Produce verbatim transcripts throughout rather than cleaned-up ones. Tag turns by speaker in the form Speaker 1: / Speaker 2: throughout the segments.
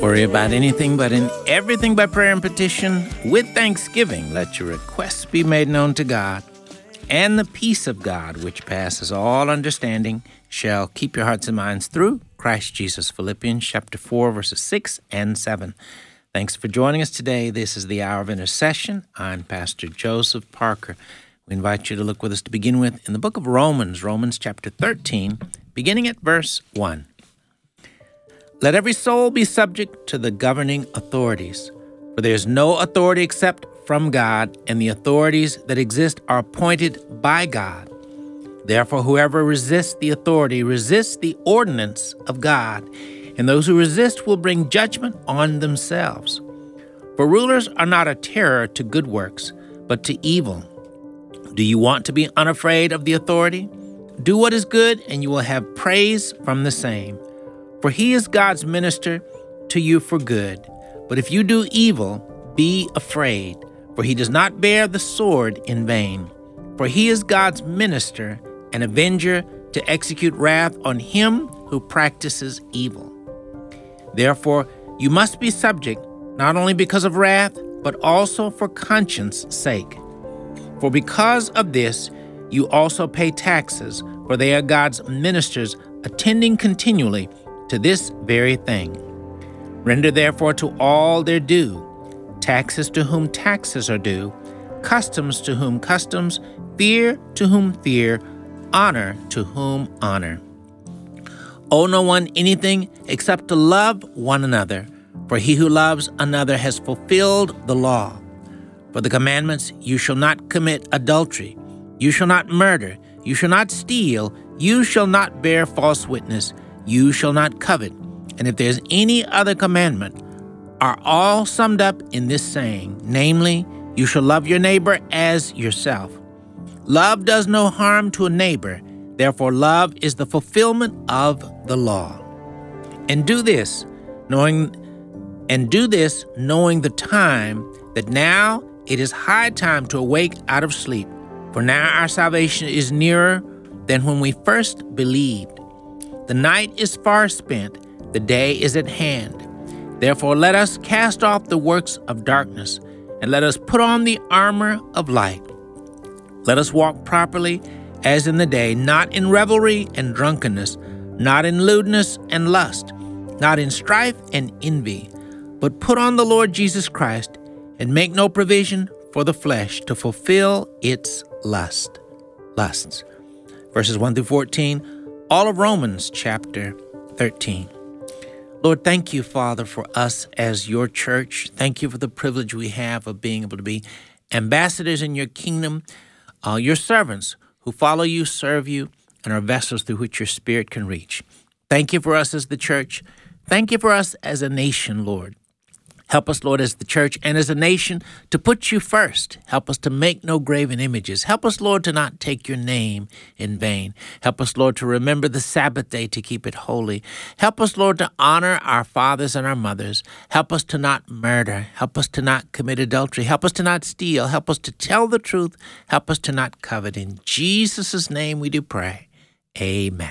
Speaker 1: worry about anything, but in everything by prayer and petition, with thanksgiving, let your requests be made known to God. And the peace of God, which passes all understanding, shall keep your hearts and minds through Christ Jesus. Philippians chapter four, verses six and seven. Thanks for joining us today. This is the Hour of Intercession. I'm Pastor Joseph Parker. We invite you to look with us to begin with in the book of Romans, Romans chapter thirteen, beginning at verse one. Let every soul be subject to the governing authorities, for there is no authority except from God, and the authorities that exist are appointed by God. Therefore, whoever resists the authority resists the ordinance of God, and those who resist will bring judgment on themselves. For rulers are not a terror to good works, but to evil. Do you want to be unafraid of the authority? Do what is good, and you will have praise from the same. For he is God's minister to you for good. But if you do evil, be afraid, for he does not bear the sword in vain. For he is God's minister, an avenger to execute wrath on him who practices evil. Therefore, you must be subject, not only because of wrath, but also for conscience' sake. For because of this, you also pay taxes, for they are God's ministers, attending continually to this very thing. Render therefore to all their due, taxes to whom taxes are due, customs to whom customs, fear to whom fear, honor to whom honor. Owe no one anything except to love one another, for he who loves another has fulfilled the law. For the commandments, you shall not commit adultery, you shall not murder, you shall not steal, you shall not bear false witness, you shall not covet, and if there's any other commandment, are all summed up in this saying, namely, you shall love your neighbor as yourself. Love does no harm to a neighbor, therefore love is the fulfillment of the law. And do this, knowing and do this knowing the time, that now it is high time to awake out of sleep, for now our salvation is nearer than when we first believed. The night is far spent, the day is at hand. Therefore let us cast off the works of darkness, and let us put on the armor of light. Let us walk properly as in the day, not in revelry and drunkenness, not in lewdness and lust, not in strife and envy, but put on the Lord Jesus Christ, and make no provision for the flesh to fulfill its lust. lusts. Verses one through fourteen, all of Romans chapter thirteen. Lord, thank you, Father, for us as your church. Thank you for the privilege we have of being able to be ambassadors in your kingdom, uh, your servants who follow you, serve you, and are vessels through which your Spirit can reach. Thank you for us as the church. Thank you for us as a nation, Lord. Help us, Lord, as the church and as a nation to put you first. Help us to make no graven images. Help us, Lord, to not take your name in vain. Help us, Lord, to remember the Sabbath day to keep it holy. Help us, Lord, to honor our fathers and our mothers. Help us to not murder. Help us to not commit adultery. Help us to not steal. Help us to tell the truth. Help us to not covet. In Jesus' name we do pray. Amen.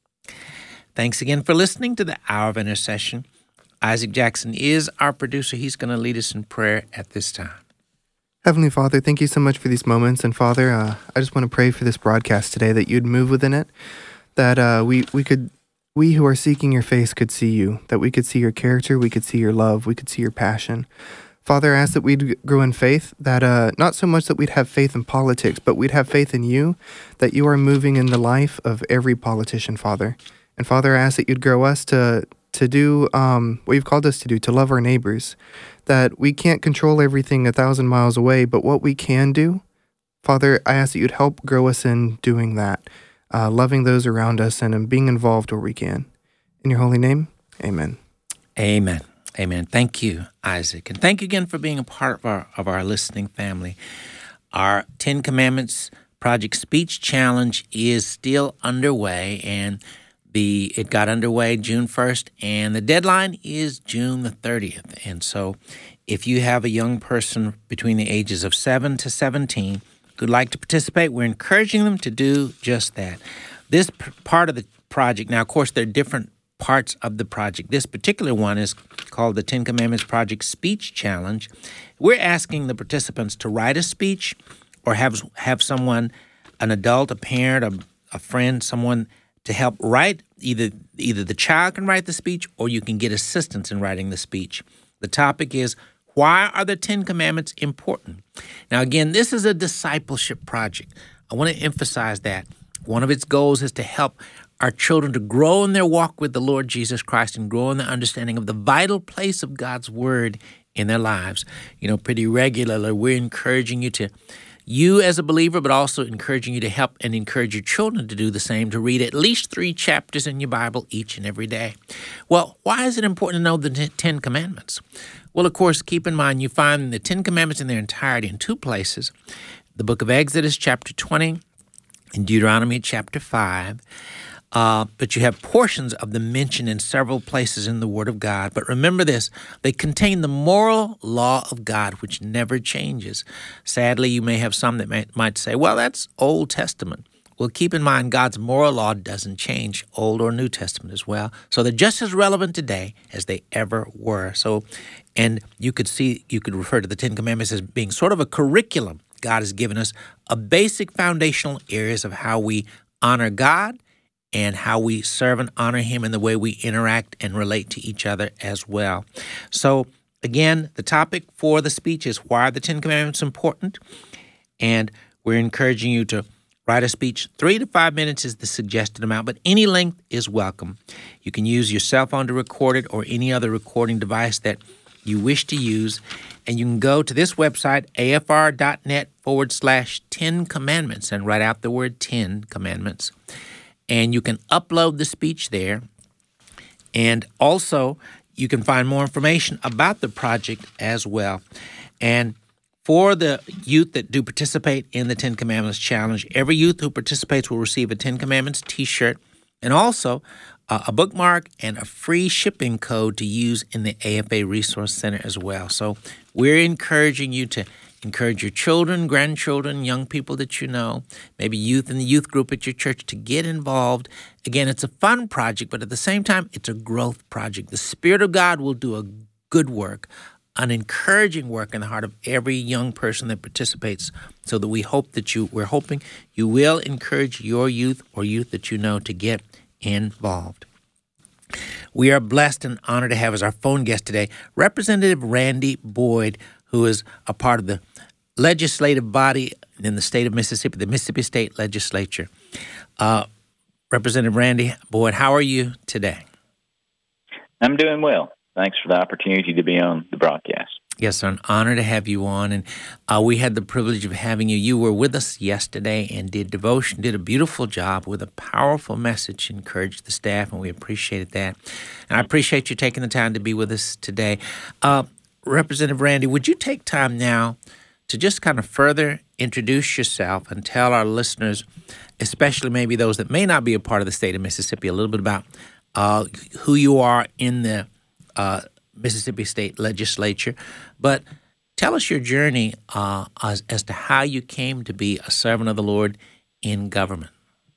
Speaker 1: Thanks again for listening to the Hour of Intercession. Isaac Jackson is our producer. He's going to lead us in prayer at this time.
Speaker 2: Heavenly Father, thank you so much for these moments. And Father, uh, I just want to pray for this broadcast today, that you'd move within it, that uh, we, we could, we who are seeking your face could see you, that we could see your character, we could see your love, we could see your passion. Father, I ask that we'd grow in faith, that uh, not so much that we'd have faith in politics, but we'd have faith in you, that you are moving in the life of every politician, Father. And Father, I ask that you'd grow us to to do um, what you've called us to do, to love our neighbors, that we can't control everything a thousand miles away, but what we can do, Father, I ask that you'd help grow us in doing that, uh, loving those around us and in being involved where we can. In your holy name, amen.
Speaker 1: Amen. Amen. Thank you, Isaac. And thank you again for being a part of our, of our listening family. Our Ten Commandments Project Speech Challenge is still underway, and The, it got underway June first, and the deadline is June the thirtieth. And so if you have a young person between the ages of seven to seventeen who'd like to participate, we're encouraging them to do just that. This p- part of the project, now, of course, there are different parts of the project. This particular one is called the Ten Commandments Project Speech Challenge. We're asking the participants to write a speech or have have someone, an adult, a parent, a, a friend, someone to help write. Either either the child can write the speech or you can get assistance in writing the speech. The topic is, why are the Ten Commandments important? Now, again, this is a discipleship project. I want to emphasize that. One of its goals is to help our children to grow in their walk with the Lord Jesus Christ and grow in their understanding of the vital place of God's Word in their lives. You know, pretty regularly, we're encouraging you to, you as a believer, but also encouraging you to help and encourage your children to do the same, to read at least three chapters in your Bible each and every day. Well, why is it important to know the Ten Commandments? Well, of course, keep in mind you find the Ten Commandments in their entirety in two places. The book of Exodus, chapter twenty, and Deuteronomy, chapter five. Uh, but you have portions of them mentioned in several places in the Word of God. But remember this, they contain the moral law of God, which never changes. Sadly, you may have some that may, might say, well, that's Old Testament. Well, keep in mind, God's moral law doesn't change, Old or New Testament as well. So they're just as relevant today as they ever were. So, and you could see, you could refer to the Ten Commandments as being sort of a curriculum. God has given us a basic foundational areas of how we honor God and how we serve and honor Him in the way we interact and relate to each other as well. So, again, the topic for the speech is, why are the Ten Commandments important? And we're encouraging you to write a speech. Three to five minutes is the suggested amount, but any length is welcome. You can use your cell phone to record it or any other recording device that you wish to use. And you can go to this website, afr.net forward slash 10 commandments, and write out the word ten commandments. And you can upload the speech there. And also, you can find more information about the project as well. And for the youth that do participate in the Ten Commandments Challenge, every youth who participates will receive a Ten Commandments t-shirt and also uh, a bookmark and a free shipping code to use in the A F A Resource Center as well. So we're encouraging you to encourage your children, grandchildren, young people that you know, maybe youth in the youth group at your church to get involved. Again, it's a fun project, but at the same time, it's a growth project. The Spirit of God will do a good work, an encouraging work in the heart of every young person that participates, so that we hope that you, we're hoping you will encourage your youth or youth that you know to get involved. We are blessed and honored to have as our phone guest today Representative Randy Boyd, who is a part of the legislative body in the state of Mississippi, the Mississippi State Legislature. Uh, Representative Randy Boyd, how are you today?
Speaker 3: I'm doing well. Thanks for the opportunity to be on the broadcast.
Speaker 1: Yes, sir, an honor to have you on. And uh, we had the privilege of having you. You were with us yesterday and did devotion, did a beautiful job with a powerful message, encouraged the staff, and we appreciated that. And I appreciate you taking the time to be with us today. Uh, Representative Randy, would you take time now to just kind of further introduce yourself and tell our listeners, especially maybe those that may not be a part of the state of Mississippi, a little bit about uh, who you are in the uh, Mississippi State Legislature, but tell us your journey uh, as, as to how you came to be a servant of the Lord in government.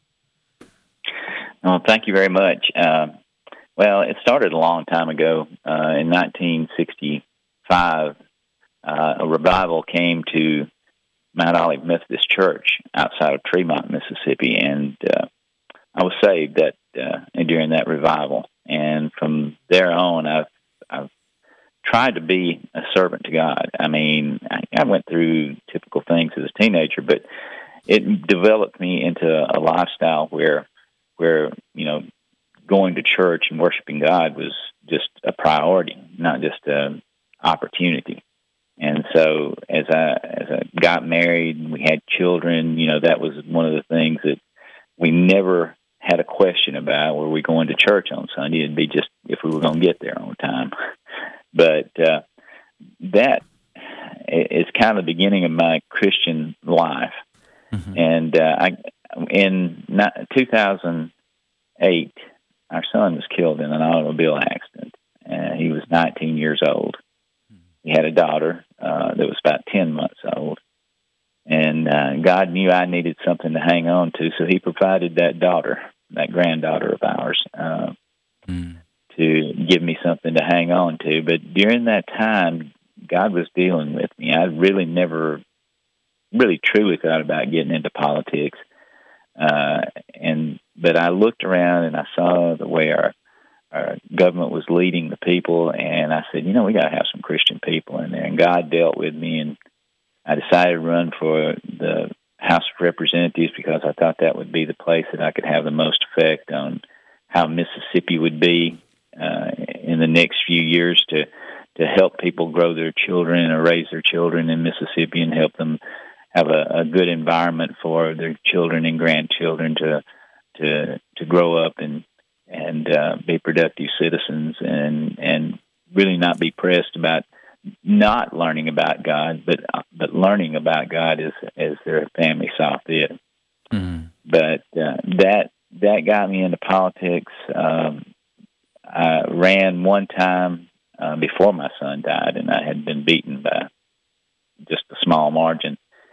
Speaker 3: Well, thank you very much. Uh, well, it started a long time ago. Uh, in nineteen sixty-five, uh, a revival came to Mount Olive Methodist Church outside of Tremont, Mississippi, and uh, I was saved that uh, during that revival. And from there on, I've I've tried to be a servant to God. I mean, I, I went through typical things as a teenager, but it developed me into a lifestyle where, where you know, going to church and worshiping God was just a priority, not just an opportunity. And so, as I as I got married and we had children, you know, that was one of the things that we never had a question about. Were we going to church on Sunday? It'd be just if we were going to get there on time. But uh, that is kind of the beginning of my Christian life. Mm-hmm. And uh, I, in two thousand eight, our son was killed in an automobile accident. Uh, he was nineteen years old. He had a daughter uh, that was about ten months old. And uh, God knew I needed something to hang on to, so He provided that daughter, that granddaughter of ours. Uh, mm. give me something to hang on to. But during that time, God was dealing with me. I really never really truly thought about getting into politics. Uh, and but I looked around and I saw the way our, our government was leading the people, and I said, you know, we got to have some Christian people in there. And God dealt with me, and I decided to run for the House of Representatives because I thought that would be the place that I could have the most effect on how Mississippi would be uh, in the next few years to to help people grow their children or raise their children in Mississippi and help them have a, a good environment for their children and grandchildren to to to grow up and and uh, be productive citizens and and really not be pressed about not learning about God, but but learning about God as as their family saw fit. Mm-hmm. But uh, that that got me into politics. Um, I ran one time uh, before my son died, and I had been beaten by just a small margin.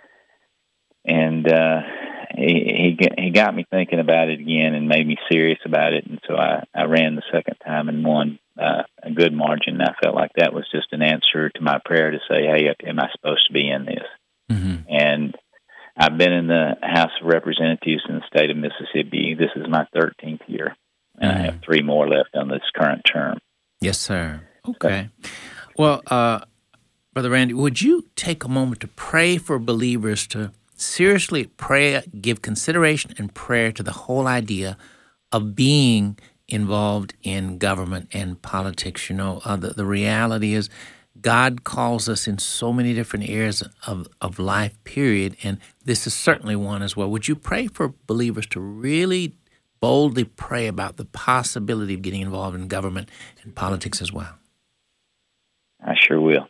Speaker 3: And uh, he, he he got me thinking about it again and made me serious about it. And so I, I ran the second time and won uh, a good margin. I felt like that was just an answer to my prayer to say, hey, am I supposed to be in this? Mm-hmm. And I've been in the House of Representatives in the state of Mississippi. This is my thirteenth year, and mm-hmm. I have three more left on this current term.
Speaker 1: Yes, sir. Okay. Well, uh, Brother Randy, would you take a moment to pray for believers to seriously pray, give consideration and prayer to the whole idea of being involved in government and politics? You know, uh, the, the reality is God calls us in so many different areas of, of life, period, and this is certainly one as well. Would you pray for believers to really boldly pray about the possibility of getting involved in government and politics as well?
Speaker 3: I sure will.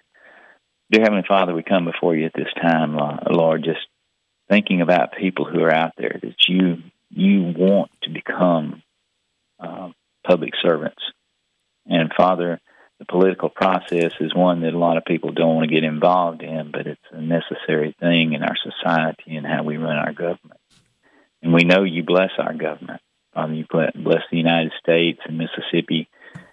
Speaker 3: Dear Heavenly Father, we come before you at this time, Lord, just thinking about people who are out there that you you want to become uh, public servants. And Father, the political process is one that a lot of people don't want to get involved in, but it's a necessary thing in our society and how we run our government. And we know you bless our government. Father, you bless the United States and Mississippi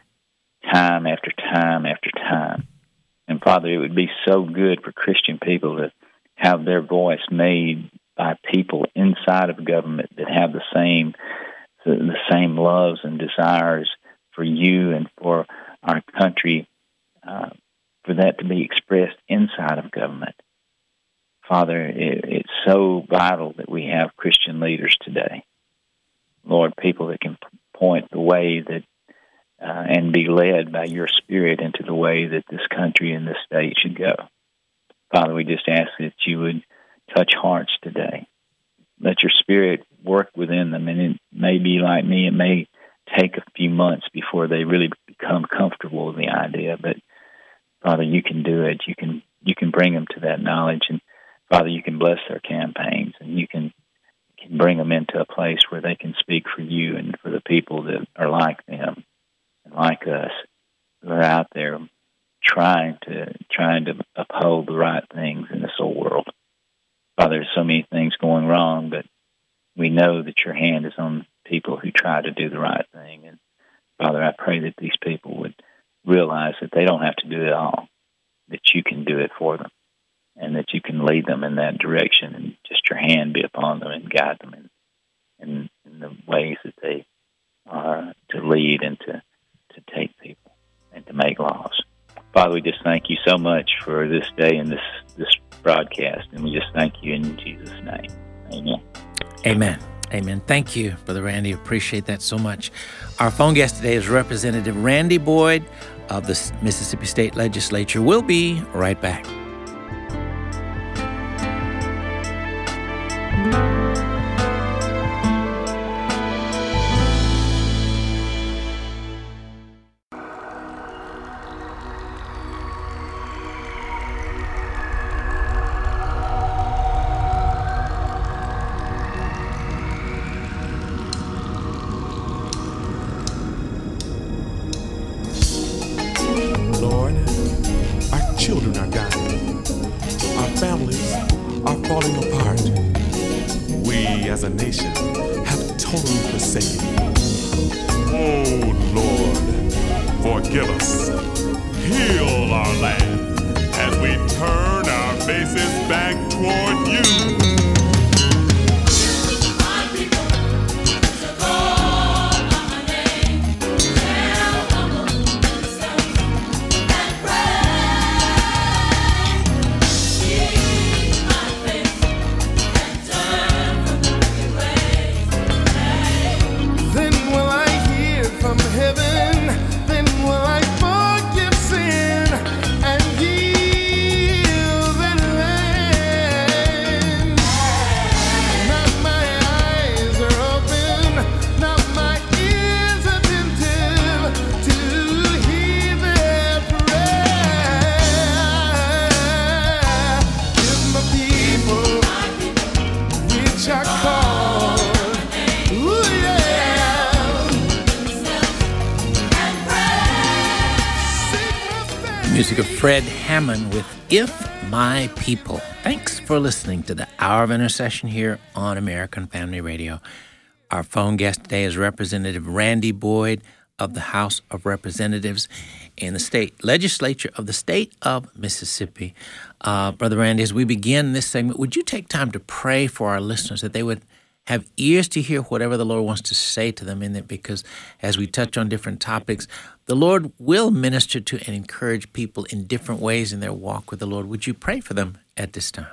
Speaker 3: time after time after time. And Father, it would be so good for Christian people to have their voice made by people inside of government that have the same the, the same loves and desires for you and for our country, uh, for that to be expressed inside of government. Father, it, it's so vital that we have Christian leaders today. Lord, people that can point the way that uh, and be led by your Spirit into the way that this country and this state should go. Father, we just ask that you would touch hearts today. Let your Spirit work within them, and it may be like me, it may take a few months before they really become comfortable with the idea, but Father, you can do it. You can you can bring them to that knowledge, and Father, you can bless their campaigns, and you can can bring them into a place where they can speak for you and for the people that are like them and like us, who are out there trying to trying to uphold the right things in this old world. Father, there's so many things going wrong, but we know that your hand is on people who try to do the right thing. And Father, I pray that these people would realize that they don't have to do it all, that you can do it for them, and that you can lead them in that direction, and just your hand be upon them and guide them in, in, in the ways that they are to lead and to, to take people and to make laws. Father, we just thank you so much for this day and this, this broadcast, and we just thank you in Jesus' name. Amen.
Speaker 1: Amen. Amen. Thank you, Brother Randy. Appreciate that so much. Our phone guest today is Representative Randy Boyd of the Mississippi State Legislature. We'll be right back.
Speaker 4: Children are dying. Our families are falling apart. We as a nation have totally forsaken you. Oh Lord, forgive us, heal our land as we turn our faces back toward you.
Speaker 1: Music of Fred Hammond with If My People. Thanks for listening to the Hour of Intercession here on American Family Radio. Our phone guest today is Representative Randy Boyd of the House of Representatives in the state legislature of the state of Mississippi. Uh, Brother Randy, as we begin this segment, would you take time to pray for our listeners that they would have ears to hear whatever the Lord wants to say to them in it? Because as we touch on different topics, the Lord will minister to and encourage people in different ways in their walk with the Lord. Would you pray for them at this time?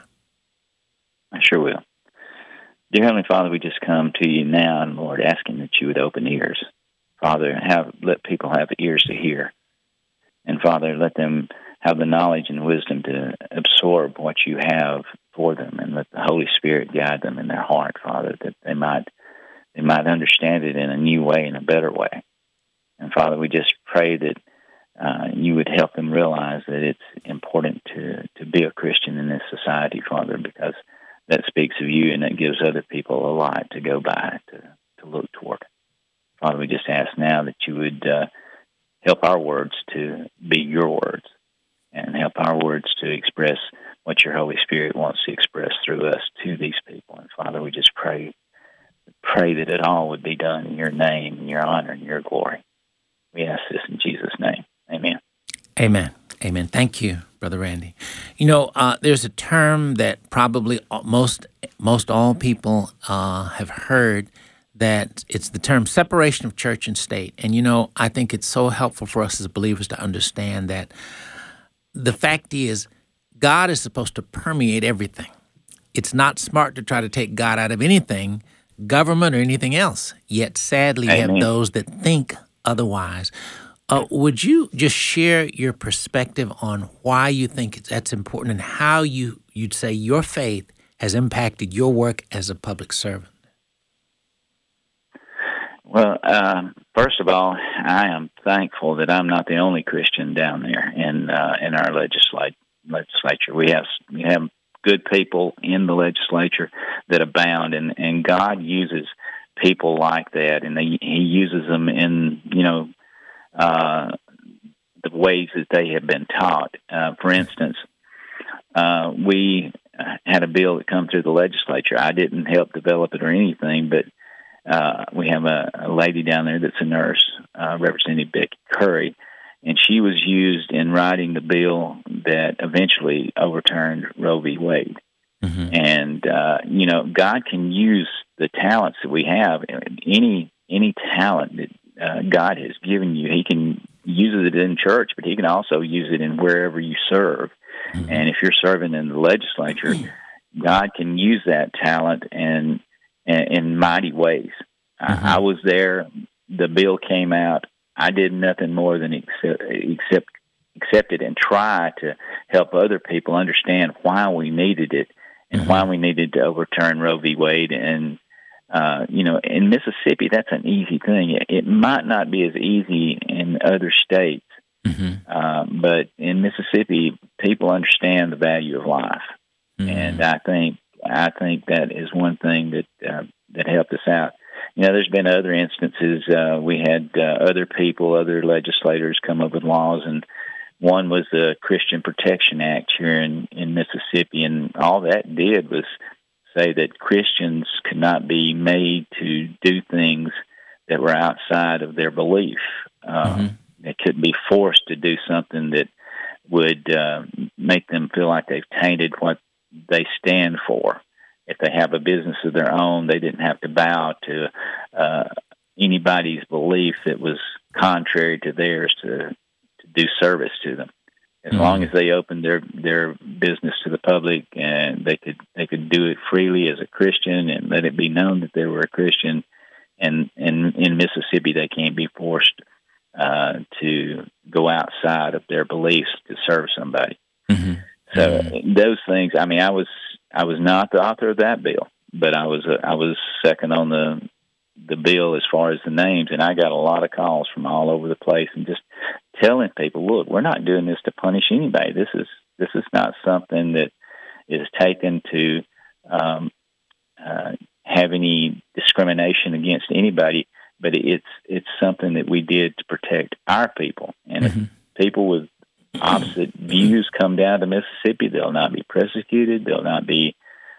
Speaker 3: I sure will. Dear Heavenly Father, we just come to you now, and Lord, asking that you would open ears. Father, have let people have ears to hear. And Father, let them have the knowledge and wisdom to absorb what you have for them, and let the Holy Spirit guide them in their heart, Father, that they might they might understand it in a new way, in a better way. And Father, we just pray that uh, you would help them realize that it's important to, to be a Christian in this society, Father, because that speaks of you and that gives other people a light to go by, to, to look toward. Father, we just ask now that you would uh, help our words to be your words, and help our words to express what your Holy Spirit wants to express through us to these people. And Father, we just pray, pray that it all would be done in your name, in your honor, and your glory. We ask this in Jesus' name. Amen.
Speaker 1: Amen. Amen. Thank you, Brother Randy. You know, uh, there's a term that probably most most all people uh, have heard, that it's the term separation of church and state. And, you know, I think it's so helpful for us as believers to understand that the fact is God is supposed to permeate everything. It's not smart to try to take God out of anything, government or anything else. Yet, sadly, you have those that think otherwise. Uh, would you just share your perspective on why you think that's important and how you, you'd say your faith has impacted your work as a public servant?
Speaker 3: Well, uh, first of all, I am thankful that I'm not the only Christian down there in uh, in our legislate, legislature. We have we have good people in the legislature that abound, and, and God uses people like that, and they, He uses them in, you know, uh, the ways that they have been taught. Uh, for instance, uh, we had a bill that come through the legislature. I didn't help develop it or anything, but uh, we have a, a lady down there that's a nurse, uh, Representative Becky Curry, and she was used in writing the bill that eventually overturned Roe v. Wade. Mm-hmm. And, uh, you know, God can use the talents that we have. Any any talent that uh, God has given you, He can use it in church, but He can also use it in wherever you serve. Mm-hmm. And if you're serving in the legislature, God can use that talent and, and in mighty ways. Mm-hmm. I, I was there. The bill came out. I did nothing more than accept, accept, accept it and try to help other people understand why we needed it and mm-hmm. why we needed to overturn Roe v. Wade. And, uh, you know, in Mississippi, that's an easy thing. It, it might not be as easy in other states, mm-hmm. uh, but in Mississippi, people understand the value of life. Mm-hmm. And I think I think that is one thing that uh, that helped us out. You know, there's been other instances. Uh, we had uh, other people, other legislators come up with laws, and one was the Christian Protection Act here in, in Mississippi, and all that did was say that Christians could not be made to do things that were outside of their belief. Uh, mm-hmm. They couldn't be forced to do something that would uh, make them feel like they've tainted what they stand for. If they have a business of their own, they didn't have to bow to uh, anybody's belief that was contrary to theirs to, to do service to them. As mm-hmm. long as they opened their, their business to the public, and they could they could do it freely as a Christian and let it be known that they were a Christian. And, and in Mississippi, they can't be forced uh, to go outside of their beliefs to serve somebody. Mm-hmm. So mm-hmm. those things. I mean, I was I was not the author of that bill, but I was uh, I was second on the the bill as far as the names, and I got a lot of calls from all over the place, and just telling people, look, we're not doing this to punish anybody. This is this is not something that is taken to um, uh, have any discrimination against anybody, but it's it's something that we did to protect our people. And mm-hmm. if people with opposite views come down to Mississippi, they'll not be persecuted. They'll not be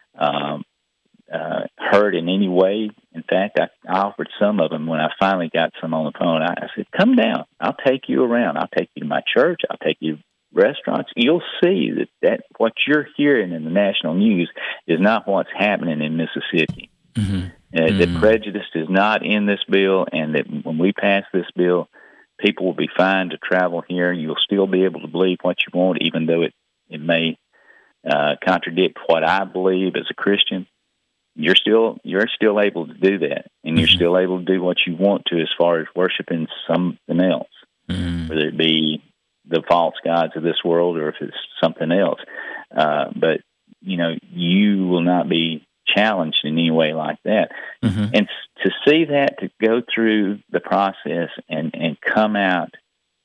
Speaker 3: um, uh, hurt in any way. In fact, I, I offered some of them when I finally got some on the phone. I, I said, come down. I'll take you around. I'll take you to my church. I'll take you to restaurants. You'll see that, that what you're hearing in the national news is not what's happening in Mississippi. Mm-hmm. Uh, mm-hmm. The prejudice is not in this bill, and that when we pass this bill, people will be fine to travel here. You'll still be able to believe what you want, even though it, it may uh, contradict what I believe as a Christian. You're still you're still able to do that, and you're mm-hmm. still able to do what you want to as far as worshiping something else, mm-hmm. whether it be the false gods of this world or if it's something else. Uh, but, you know, you will not be challenged in any way like that. Mm-hmm. And to see that, to go through the process and, and come out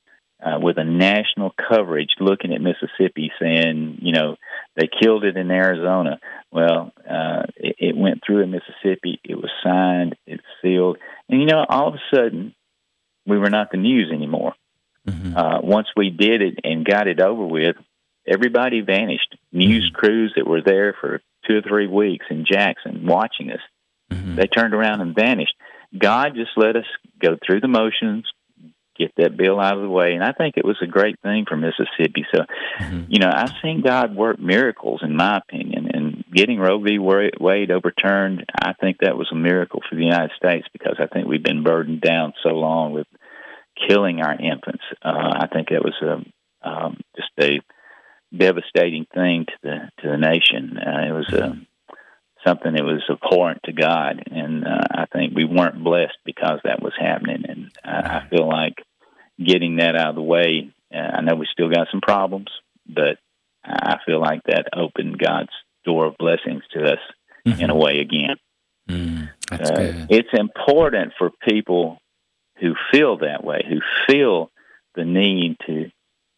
Speaker 3: uh, with a national coverage looking at Mississippi saying, you know, they killed it in Arizona. Well, uh, it, it went through in Mississippi. It was signed. It's sealed. And, you know, all of a sudden, we were not the news anymore. Mm-hmm. Uh, once we did it and got it over with, everybody vanished. News mm-hmm. crews that were there for two or three weeks in Jackson watching us, mm-hmm. they turned around and vanished. God just let us go through the motions, get that bill out of the way, and I think it was a great thing for Mississippi. So, mm-hmm. you know, I've seen God work miracles, in my opinion, and getting Roe v. Wade overturned, I think that was a miracle for the United States, because I think we've been burdened down so long with killing our infants. Uh, I think it was a, um, just a devastating thing to the to the nation. Uh, it was a, something that was abhorrent to God, and uh, I think we weren't blessed because that was happening. And I, I feel like getting that out of the way, uh, I know we still got some problems, but I feel like that opened God's door of blessings to us mm-hmm. in a way again.
Speaker 1: Mm, that's
Speaker 3: uh,
Speaker 1: good.
Speaker 3: It's important for people who feel that way, who feel the need to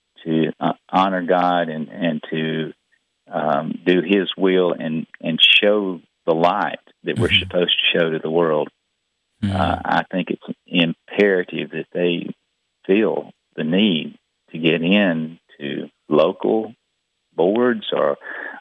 Speaker 3: to uh, honor God and, and to um, do His will and, and show the light that we're mm-hmm. supposed to show to the world. Mm-hmm. Uh, I think it's imperative that they feel the need to get into local boards or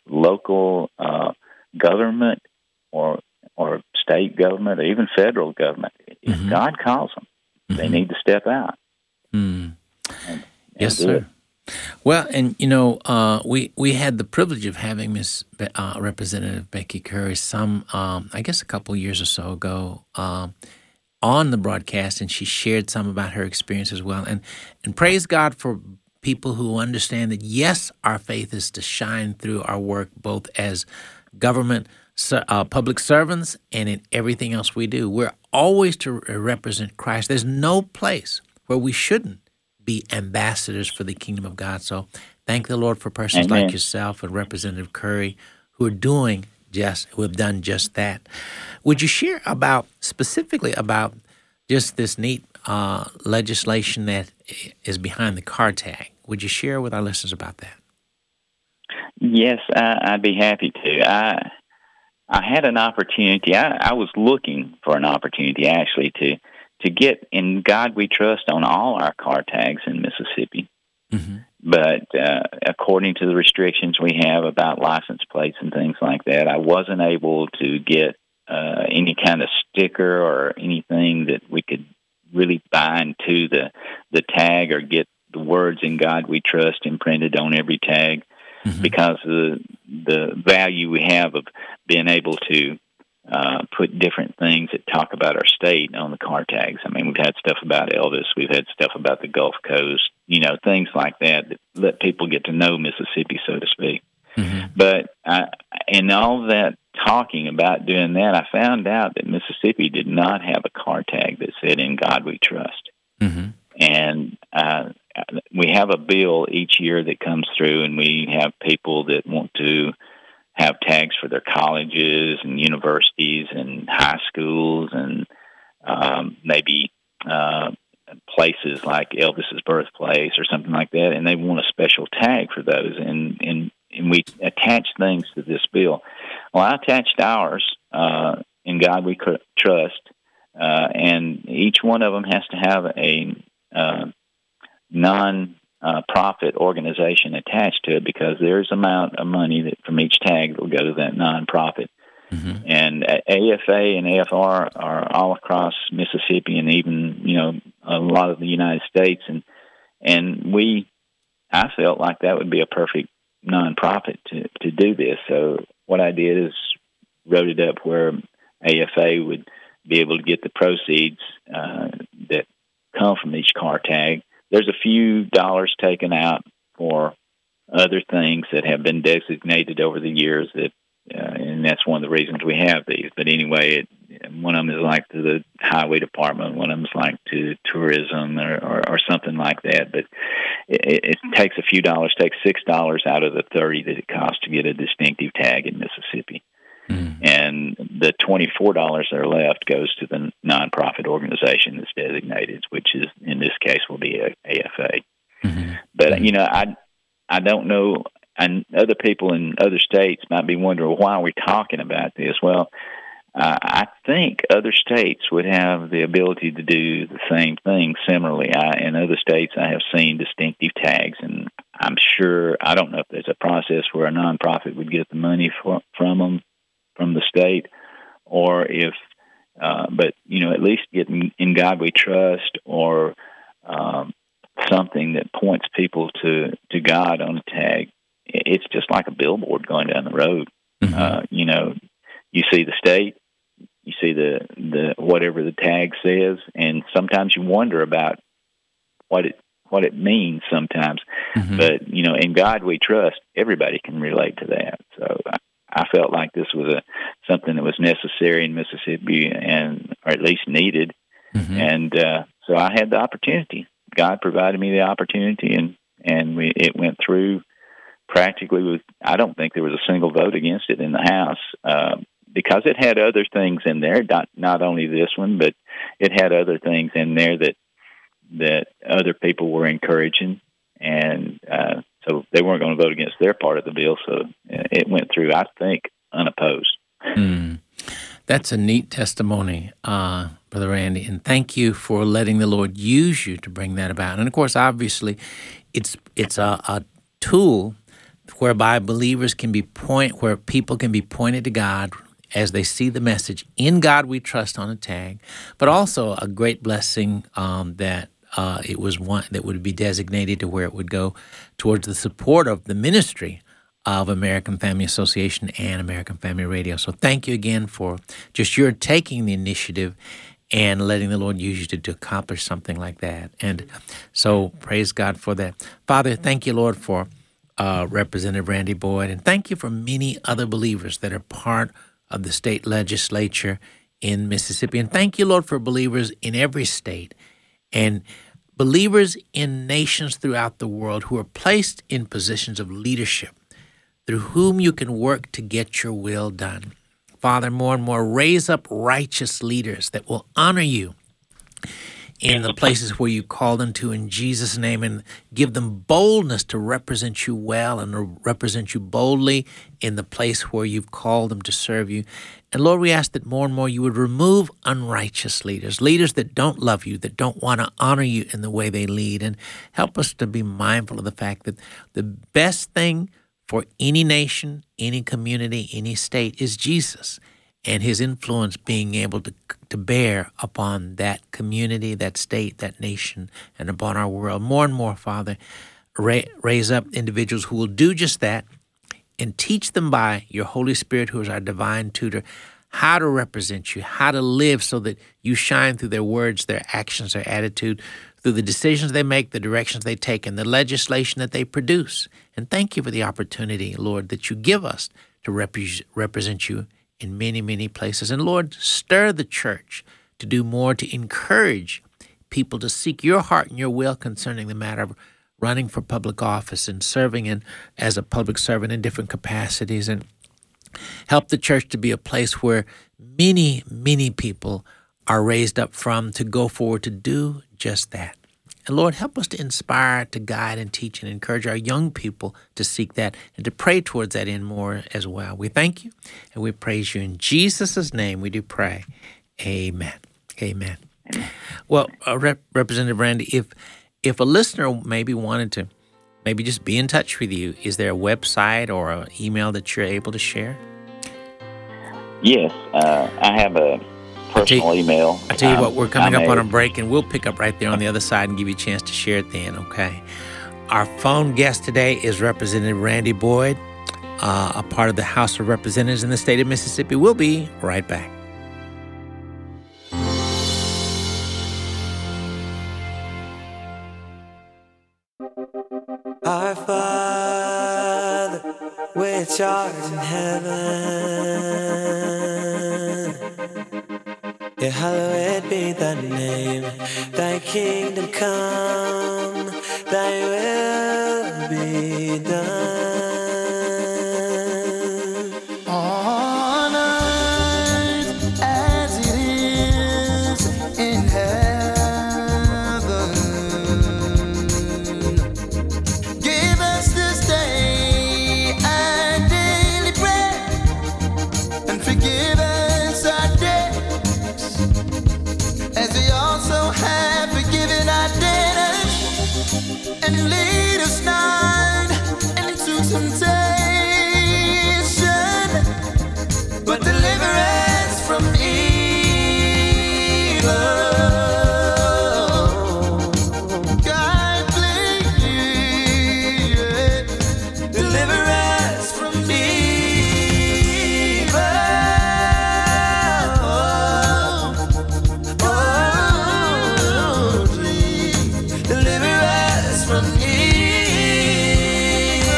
Speaker 3: local uh, government or or state government or even federal government. If mm-hmm. God calls them, they mm-hmm. need to step out.
Speaker 1: Mm.
Speaker 3: And, and
Speaker 1: yes, sir. It. Well, and, you know, uh, we, we had the privilege of having Miss Be- uh, Representative Becky Currie some, um, I guess a couple years or so ago um, on the broadcast, and she shared some about her experience as well. And, and praise God for people who understand that, yes, our faith is to shine through our work both as government, uh, public servants, and in everything else we do. We're always to represent Christ. There's no place where we shouldn't be ambassadors for the kingdom of God. So thank the Lord for persons Amen. Like yourself and Representative Currie who are doing just, who have done just that. Would you share about, specifically about just this neat uh, legislation that is behind the car tag? Would you share with our listeners about that?
Speaker 3: Yes, I, I'd be happy to. I I had an opportunity. I, I was looking for an opportunity, actually, to to get In God We Trust on all our car tags in Mississippi. Mm-hmm. But uh, according to the restrictions we have about license plates and things like that, I wasn't able to get uh, any kind of sticker or anything that we could really buy into the the tag or get the words "In God We Trust" imprinted on every tag, mm-hmm. because of the the value we have of being able to uh, put different things that talk about our state on the car tags. I mean, we've had stuff about Elvis, we've had stuff about the Gulf Coast, you know, things like that that let people get to know Mississippi, so to speak. Mm-hmm. But I, in all that talking about doing that, I found out that Mississippi did not have a car tag that said "In God We Trust." Mm-hmm. And uh, we have a bill each year that comes through, and we have people that want to have tags for their colleges and universities and high schools and um, maybe uh, places like Elvis's birthplace or something like that, and they want a special tag for those. And, and, and we attach things to this bill. Well, I attached ours, uh, "In God We Trust," uh, and each one of them has to have a uh, non-profit organization attached to it, because there's amount of money that from each tag that will go to that non-profit. Mm-hmm. And A F A and A F R are all across Mississippi and even, you know, a lot of the United States. And and we, I felt like that would be a perfect nonprofit to, to do this. So what I did is wrote it up where A F A would be able to get the proceeds uh, that come from each car tag. There's a few dollars taken out for other things that have been designated over the years, that, uh, and that's one of the reasons we have these. But anyway, it, one of them is like to the highway department, one of them is like to tourism or, or, or something like that. But it, it takes a few dollars, takes six dollars out of the thirty that it costs to get a distinctive tag in Mississippi. Mm-hmm. And the twenty-four dollars that are left goes to the nonprofit organization that's designated, which is, in this case, will be a A F A. Mm-hmm. But, mm-hmm. you know, I I don't know, and other people in other states might be wondering, why are we talking about this? Well, uh, I think other states would have the ability to do the same thing similarly. I, in other states, I have seen distinctive tags, and I'm sure, I don't know if there's a process where a nonprofit would get the money for, from them, from the state, or if, uh, but, you know, at least getting "In God We Trust" or um, something that points people to, to God on a tag. It's just like a billboard going down the road. Mm-hmm. Uh, you know, you see the state, you see the, the whatever the tag says, and sometimes you wonder about what it what it means sometimes. Mm-hmm. But, you know, "In God We Trust," everybody can relate to that. So I, I felt like this was a something that was necessary in Mississippi, and or at least needed. Mm-hmm. And uh, so I had the opportunity. God provided me the opportunity, and, and we, it went through practically with, I don't think there was a single vote against it in the House, uh, because it had other things in there, not, not only this one, but it had other things in there that that other people were encouraging, and uh, so they weren't going to vote against their part of the bill, so it went through, I think, unopposed.
Speaker 1: Mm. That's a neat testimony, uh, Brother Randy, and thank you for letting the Lord use you to bring that about. And, of course, obviously, it's it's a, a tool whereby believers can be point, where people can be pointed to God as they see the message, "In God We Trust" on a tag, but also a great blessing um, that uh, it was one that would be designated to where it would go towards the support of the ministry of American Family Association and American Family Radio. So thank you again for just your taking the initiative and letting the Lord use you to, to accomplish something like that. And so praise God for that. Father, thank you, Lord, for uh, Representative Randy Boyd, and thank you for many other believers that are part of the state legislature in Mississippi. And thank you, Lord, for believers in every state and believers in nations throughout the world who are placed in positions of leadership, through whom you can work to get your will done. Father, more and more, raise up righteous leaders that will honor you in the places where you call them to, in Jesus' name, and give them boldness to represent you well and to represent you boldly in the place where you've called them to serve you. And Lord, we ask that more and more you would remove unrighteous leaders, leaders that don't love you, that don't want to honor you in the way they lead, and help us to be mindful of the fact that the best thing for any nation, any community, any state is Jesus. and his influence being able to to bear upon that community, that state, that nation, and upon our world. More and more, Father, ra- raise up individuals who will do just that and teach them by your Holy Spirit, who is our divine tutor, how to represent you, how to live so that you shine through their words, their actions, their attitude, through the decisions they make, the directions they take, and the legislation that they produce. And thank you for the opportunity, Lord, that you give us to rep- represent you in many, many places. And Lord, stir the church to do more to encourage people to seek your heart and your will concerning the matter of running for public office and serving in, as a public servant in different capacities. And help the church to be a place where many, many people are raised up from to go forward to do just that. And Lord, help us to inspire, to guide and teach and encourage our young people to seek that and to pray towards that end more as well. We thank you and we praise you. In Jesus' name we do pray. Amen. Amen. Well, uh, Rep- Representative Randy, if if a listener maybe wanted to maybe just be in touch with you, is there a website or an email that you're able to share?
Speaker 3: Yes, uh, I have a personal
Speaker 1: I'll you,
Speaker 3: email.
Speaker 1: I tell you
Speaker 3: um,
Speaker 1: what, we're coming
Speaker 3: I'm
Speaker 1: up
Speaker 3: a,
Speaker 1: on a break, and we'll pick up right there on the other side and give you a chance to share it then, okay? Our phone guest today is Representative Randy Boyd, uh, a part of the House of Representatives in the state of Mississippi. We'll be right back.
Speaker 5: Our Father, which art in heaven, hallowed be thy name. Thy kingdom come, thy will be done on earth as it is in heaven. Give us this day our daily bread, and forgive us our debts, as we also have forgiven our debtors, and lead us not into temptation, but deliver us from evil. God, please, deliver us from evil. Oh, please, deliver us from evil.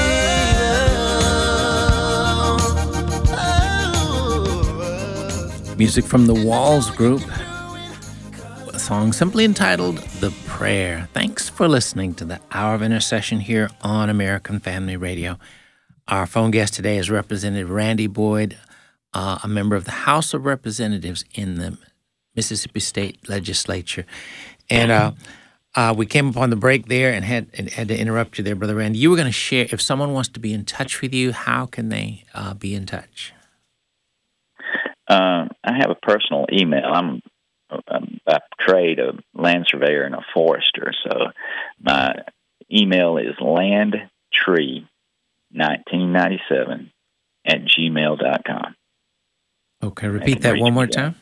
Speaker 5: Oh.
Speaker 1: Music from the Walls Group, a song simply entitled The Prayer. Thanks for listening to the Hour of Intercession here on American Family Radio. Our phone guest today is Representative Randy Boyd, uh, a member of the House of Representatives in the Mississippi State Legislature. And uh, uh, we came upon the break there and had and had to interrupt you there, Brother Randy. You were going to share, if someone wants to be in touch with you, how can they uh, be in touch?
Speaker 3: Um, I have a personal email. I'm, I'm by trade a land surveyor and a forester, so my email is landtree nineteen ninety-seven at gmail dot com.
Speaker 1: Okay, repeat that one more time.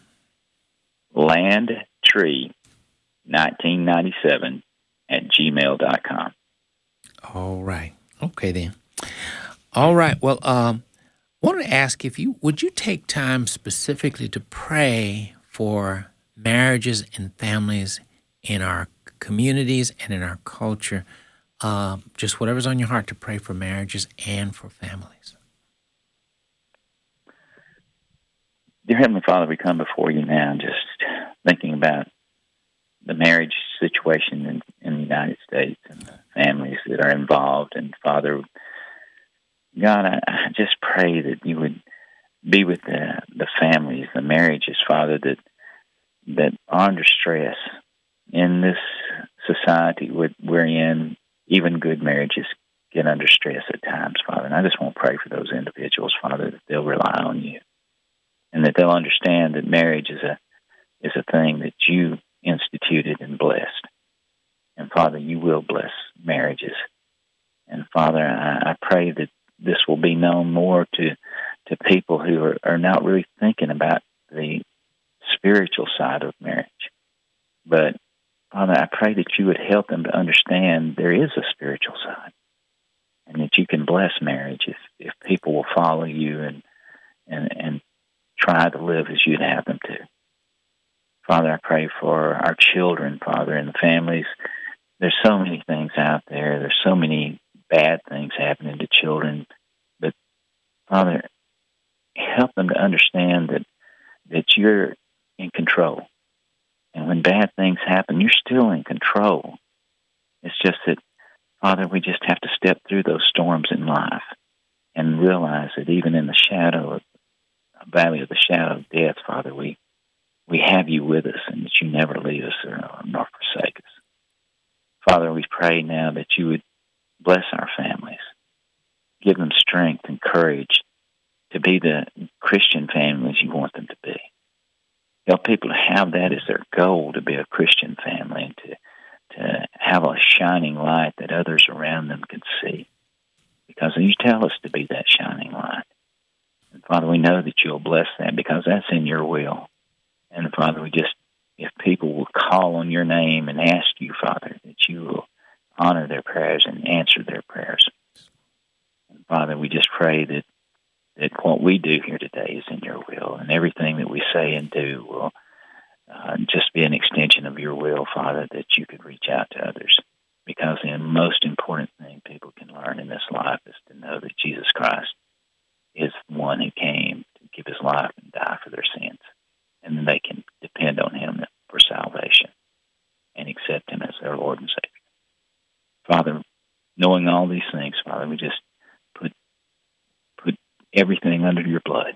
Speaker 3: landtree nineteen ninety-seven at gmail dot com.
Speaker 1: All right. Okay, then. All right. Well, um, I wanted to ask if you, would you take time specifically to pray for marriages and families in our communities and in our culture? Uh, just whatever's on your heart to pray for marriages and for families.
Speaker 3: Dear Heavenly Father, we come before you now just thinking about the marriage situation in, in the United States and the families that are involved. And Father, God, I, I just pray that you would be with the, the families, the marriages, Father, that that are under stress in this society we're in. Even good marriages get under stress at times, Father. And I just want to pray for those individuals, Father, that they'll rely on you and that they'll understand that marriage is a is a thing that you instituted and blessed. And Father, you will bless marriages. And Father, I, I pray that this will be known more to to people who are, are not really thinking about the spiritual side of marriage. But, Father, I pray that you would help them to understand there is a spiritual side and that you can bless marriage if, if people will follow you and, and, and try to live as you'd have them to. Father, I pray for our children, Father, and the families. There's so many things out there. There's so many bad things happening to children. But, Father, help them to understand that, that you're in control. And when bad things happen, you're still in control. It's just that, Father, we just have to step through those storms in life and realize that even in the shadow of the valley of the shadow of death, Father, we we have you with us and that you never leave us or nor forsake us. Father, we pray now that you would bless our families, give them strength and courage to be the Christian families you want them to be. Help people to have that as their goal, to be a Christian family and to, to have a shining light that others around them can see. Because you tell us to be that shining light. And Father, we know that you'll bless that because that's in your will. And Father, we just, if people will call on your name and ask you, Father, that you will honor their prayers and answer their prayers. And Father, we just pray that that what we do here today is in your will, and everything that we say and do will uh, just be an extension of your will, Father, that you could reach out to others. Because the most important thing people can learn in this life is to know that Jesus Christ is the one who came to give his life and die for their sins. And then they can depend on him for salvation and accept him as their Lord and Savior. Father, knowing all these things, Father, we just put put everything under your blood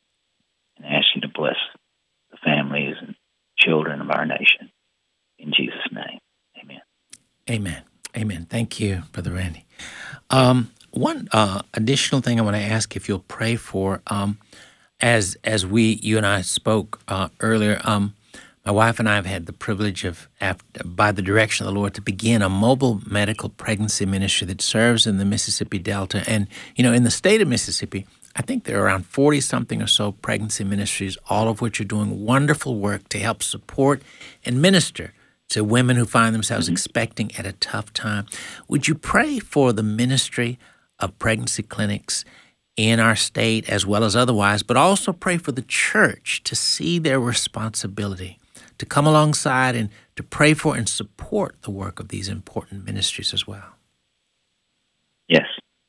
Speaker 3: and ask you to bless the families and children of our nation. In Jesus' name, amen.
Speaker 1: Amen. Amen. Thank you, Brother Randy. Um, one uh, additional thing I want to ask if you'll pray for, um, as as we, you and I spoke uh, earlier, um, my wife and I have had the privilege of, after, by the direction of the Lord, to begin a mobile medical pregnancy ministry that serves in the Mississippi Delta. And, you know, in the state of Mississippi, I think there are around forty-something or so pregnancy ministries, all of which are doing wonderful work to help support and minister to women who find themselves mm-hmm. expecting at a tough time. Would you pray for the ministry of pregnancy clinics in our state as well as otherwise, but also pray for the church to see their responsibility, to come alongside and to pray for and support the work of these important ministries as well?
Speaker 3: Yes.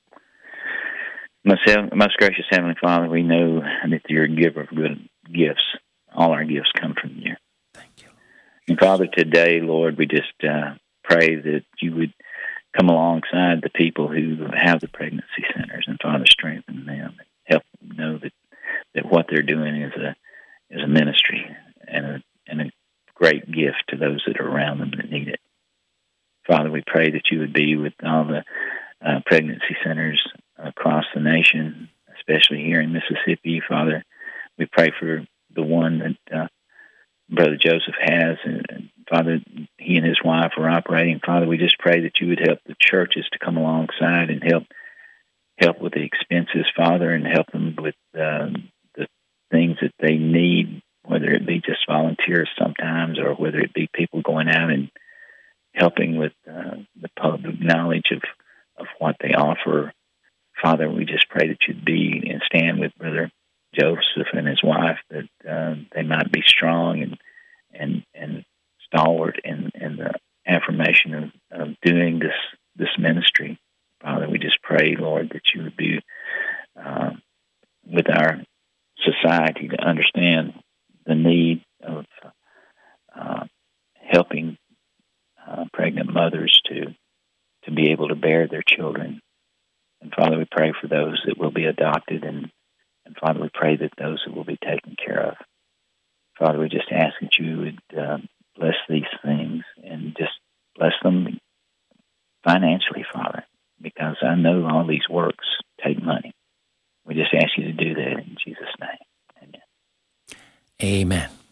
Speaker 3: Most, most gracious Heavenly Father, we know that you're a giver of good gifts. All our gifts come from you.
Speaker 1: Thank you.
Speaker 3: And Father, today, Lord, we just uh, pray that you would come alongside the people who have the pregnancy centers, and Father, strengthen them and help them know that, that what they're doing is a is a ministry and a and a great gift to those that are around them that need it. Father, we pray that you would be with all the uh, pregnancy centers across the nation, especially here in Mississippi. Father, we pray for the one that uh, Brother Joseph has, and, and Father, he and his wife are operating. Father, we just pray that you would help the churches to come alongside and help help with the expenses, Father, and help them with uh, the things that they need, whether it be just volunteers sometimes or whether it be people going out and helping with uh, the public knowledge of, of what they offer. Father, we just pray that you'd be and stand with Brother Joseph and his wife, that uh, they might be strong and and and stalwart in, in the affirmation of, of doing this this ministry. Father, we just pray, Lord, that you would be uh, with our society to understand the need of uh, helping uh, pregnant mothers to to be able to bear their children. And Father, we pray for those that will be adopted, and, and Father, we pray that those that will be taken care of. Father, we just ask that you would uh, bless these things and just bless them financially, Father, because I know all these works take money. We just ask you to do that in Jesus' name. Amen.
Speaker 1: Amen.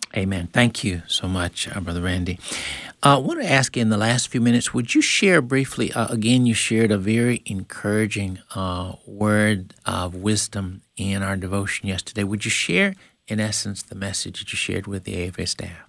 Speaker 1: Amen. Thank you so much, uh, Brother Randy. Uh, I want to ask you in the last few minutes, would you share briefly, uh, again, you shared a very encouraging uh, word of wisdom in our devotion yesterday. Would you share, in essence, the message that you shared with the A F A staff?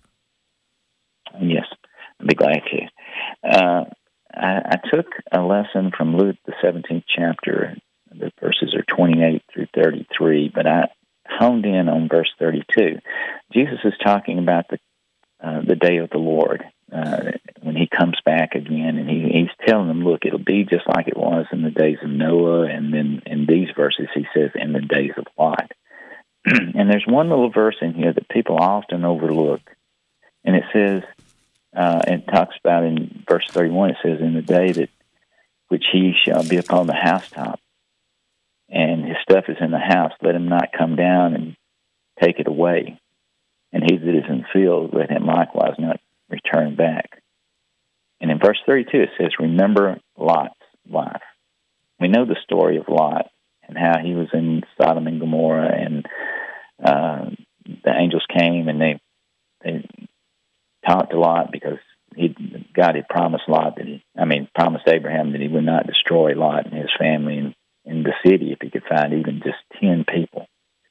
Speaker 3: Yes, I'd be glad to. Uh, I, I took a lesson from Luke, the seventeenth chapter. The verses are twenty-eight through thirty-three, but I honed in on verse thirty-two. Jesus is talking about the uh, the day of the Lord, uh, when he comes back again, and he, he's telling them, look, it'll be just like it was in the days of Noah, and then in these verses he says, in the days of Lot. And there's one little verse in here that people often overlook, and it says, uh, it talks about in verse thirty-one, it says, in the day that which he shall be upon the housetop, and his stuff is in the house, let him not come down and take it away. And he that is in the field, let him likewise not return back. And in verse thirty-two, it says, remember Lot's wife. We know the story of Lot and how he was in Sodom and Gomorrah, and uh, the angels came and they they talked to Lot because he God had promised Lot that he, I mean, promised Abraham that he would not destroy Lot and his family and in the city if he could find even just ten people.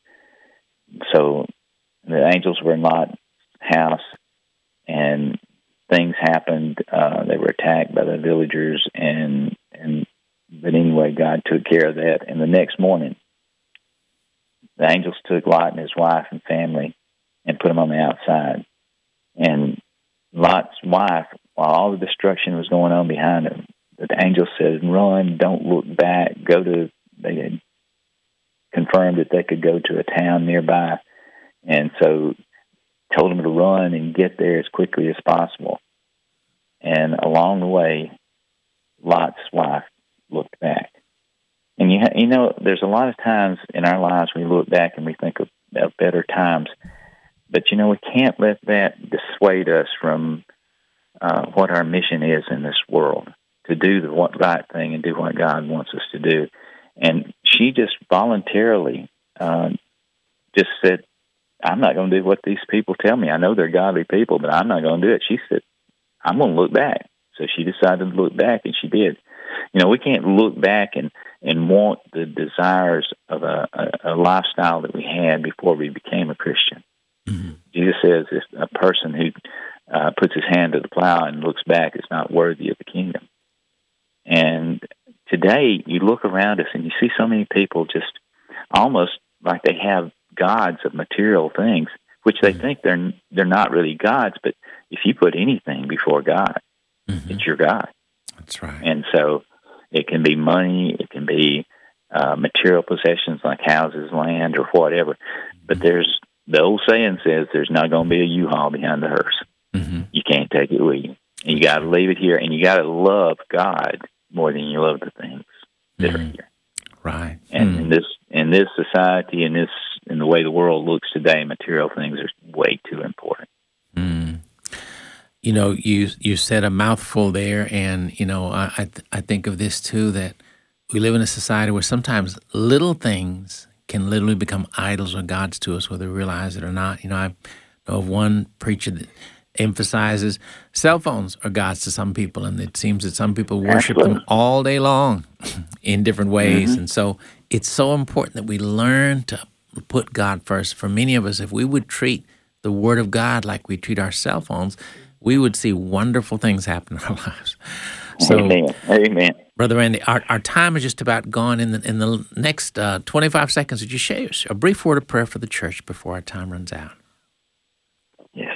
Speaker 3: So the angels were in Lot's house, and things happened. Uh, they were attacked by the villagers, and and but anyway, God took care of that. And the next morning, the angels took Lot and his wife and family and put them on the outside. And Lot's wife, while all the destruction was going on behind him, the angel said, run, don't look back, go to, they had confirmed that they could go to a town nearby, and so told them to run and get there as quickly as possible. And along the way, Lot's wife looked back. And you ha- you know, there's a lot of times in our lives we look back and we think of, of better times, but you know, we can't let that dissuade us from uh, what our mission is in this world, to do the right thing and do what God wants us to do. And she just voluntarily uh, just said, I'm not going to do what these people tell me. I know they're godly people, but I'm not going to do it. She said, I'm going to look back. So she decided to look back, and she did. You know, we can't look back and, and want the desires of a, a, a lifestyle that we had before we became a Christian. Mm-hmm. Jesus says if a person who uh, puts his hand to the plow and looks back is not worthy of the kingdom. And today, you look around us and you see so many people just almost like they have gods of material things, which they mm-hmm. think they're they're not really gods. But if you put anything before God, mm-hmm. it's your God.
Speaker 1: That's right.
Speaker 3: And so it can be money, it can be uh, material possessions like houses, land, or whatever. Mm-hmm. But there's the old saying says there's not going to be a U-Haul behind the hearse. Mm-hmm. You can't take it with you. And you got to leave it here, and you got to love God more than you love the things that mm-hmm. are here.
Speaker 1: Right.
Speaker 3: And
Speaker 1: mm.
Speaker 3: in this in this society, in this in the way the world looks today, material things are way too important.
Speaker 1: Mm. You know, you you said a mouthful there, and you know, I I, th- I think of this too, that we live in a society where sometimes little things can literally become idols or gods to us, whether we realize it or not. You know, I know of one preacher that emphasizes cell phones are gods to some people, and it seems that some people worship Absolutely. them all day long in different ways. Mm-hmm. And so it's so important that we learn to put God first. For many of us, if we would treat the Word of God like we treat our cell phones, we would see wonderful things happen in our lives. So,
Speaker 3: Amen. Amen.
Speaker 1: Brother Randy, our, our time is just about gone. In the in the next uh, twenty-five seconds, would you share a brief word of prayer for the church before our time runs out?
Speaker 3: Yes.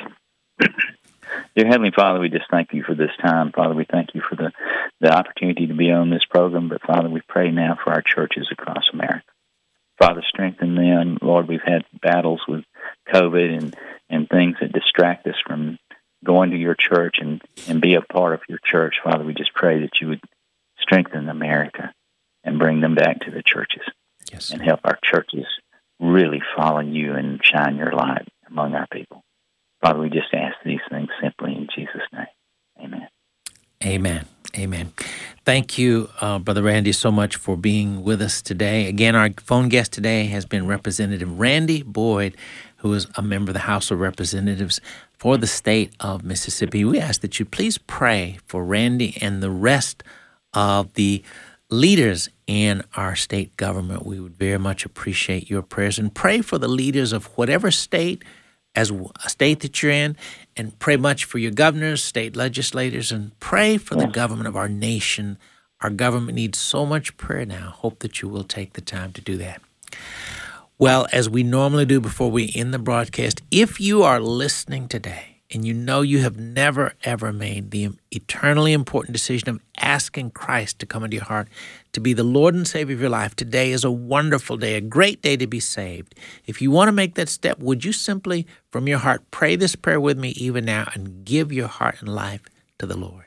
Speaker 3: Dear Heavenly Father, we just thank you for this time. Father, we thank you for the, the opportunity to be on this program. But, Father, we pray now for our churches across America. Father, strengthen them. Lord, we've had battles with COVID and, and things that distract us from going to your church and, and be a part of your church. Father, we just pray that you would strengthen America and bring them back to the churches. Yes. And help our churches really follow you and shine your light among our people. Father, we just ask these things simply in Jesus' name. Amen.
Speaker 1: Amen. Amen. Thank you, uh, Brother Randy, so much for being with us today. Again, our phone guest today has been Representative Randy Boyd, who is a member of the House of Representatives for the state of Mississippi. We ask that you please pray for Randy and the rest of the leaders in our state government. We would very much appreciate your prayers, and pray for the leaders of whatever state, as a state that you're in, and pray much for your governors, state legislators, and pray for the government of our nation. Our government needs so much prayer now. Hope that you will take the time to do that. Well, as we normally do before we end the broadcast, if you are listening today and you know you have never, ever made the eternally important decision of asking Christ to come into your heart, to be the Lord and Savior of your life, today is a wonderful day, a great day to be saved. If you want to make that step, would you simply, from your heart, pray this prayer with me even now and give your heart and life to the Lord?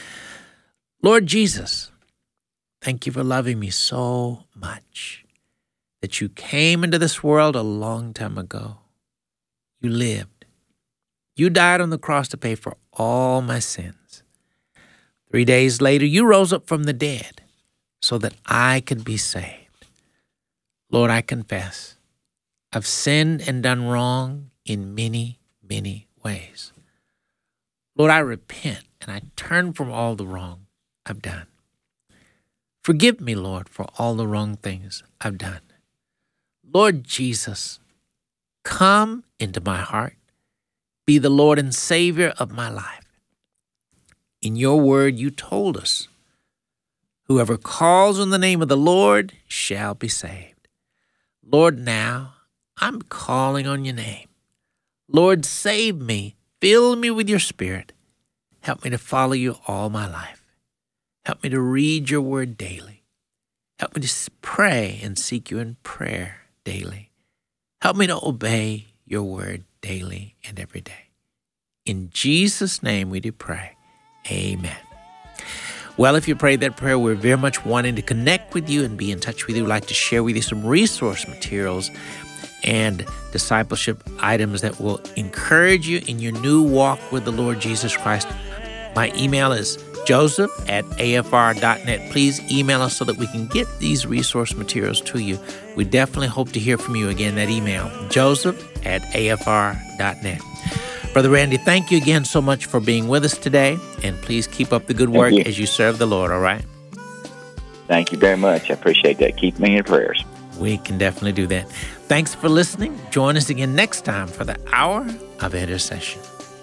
Speaker 1: Lord Jesus, thank you for loving me so much that you came into this world a long time ago. You lived. You died on the cross to pay for all my sins. Three days later, you rose up from the dead so that I could be saved. Lord, I confess I've sinned and done wrong in many, many ways. Lord, I repent and I turn from all the wrong I've done. Forgive me, Lord, for all the wrong things I've done. Lord Jesus, come into my heart. Be the Lord and Savior of my life. In your word, you told us, whoever calls on the name of the Lord shall be saved. Lord, now I'm calling on your name. Lord, save me. Fill me with your Spirit. Help me to follow you all my life. Help me to read your word daily. Help me to pray and seek you in prayer daily. Help me to obey your word daily and every day. In Jesus' name we do pray. Amen. Well, if you prayed that prayer, we're very much wanting to connect with you and be in touch with you. We'd like to share with you some resource materials and discipleship items that will encourage you in your new walk with the Lord Jesus Christ. My email is joseph at a f r dot net. Please email us so that we can get these resource materials to you. We definitely hope to hear from you. Again, that email, joseph at a f r dot net. Brother Randy, thank you again so much for being with us today, and please keep up the good work you. as you serve the Lord, all right?
Speaker 3: Thank you very much. I appreciate that. Keep me in your prayers.
Speaker 1: We can definitely do that. Thanks for listening. Join us again next time for the Hour of Intercession.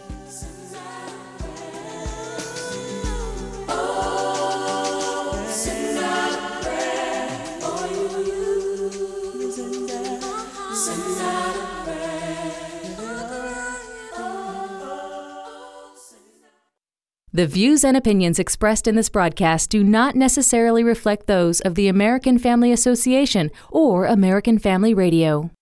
Speaker 6: The views and opinions expressed in this broadcast do not necessarily reflect those of the American Family Association or American Family Radio.